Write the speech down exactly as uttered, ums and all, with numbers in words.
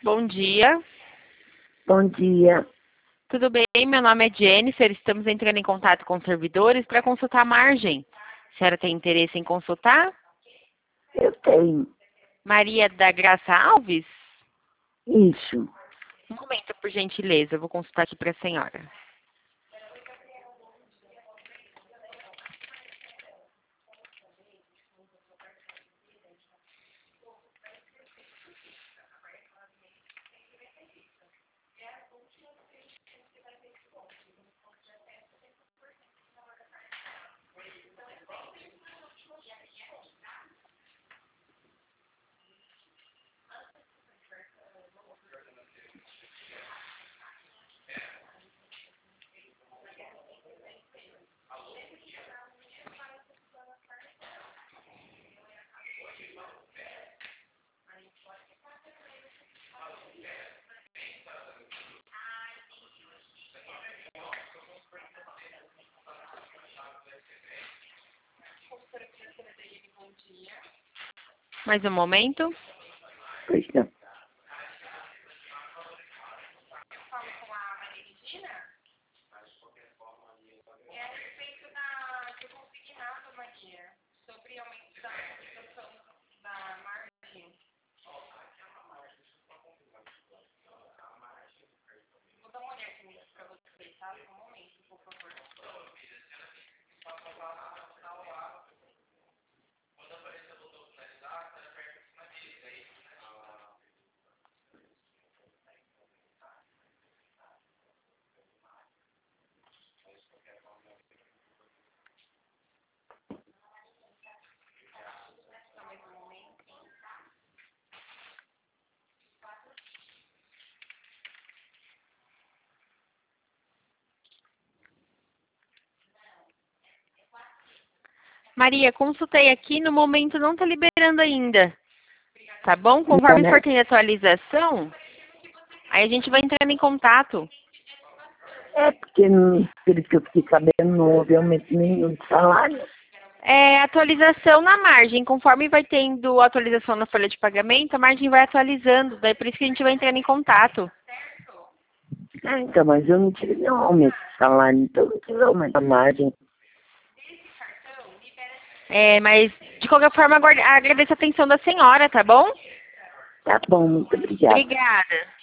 bom dia. Bom dia. Tudo bem? Meu nome é Jennifer. Estamos entrando em contato com os servidores para consultar a margem. A senhora tem interesse em consultar? Eu tenho. Maria da Graça Alves? Isso. Um momento, por gentileza. Eu vou consultar aqui para a senhora. Mais um momento. Pois não. Maria, consultei aqui. No momento não está liberando ainda. Tá bom? Conforme for tendo atualização, aí a gente vai entrando em contato. É porque, não- pelo que eu fiquei sabendo, não houve aumento nenhum de salário. É atualização na margem. Conforme vai tendo atualização na folha de pagamento, a margem vai atualizando. Daí por isso que a gente vai entrando em contato. Ah, então, mas eu não tive nenhum aumento de salário, então não tive aumento da margem. É, mas de qualquer forma, aguarde- agradeço a atenção da senhora, tá bom? Tá bom, muito obrigada. Obrigada.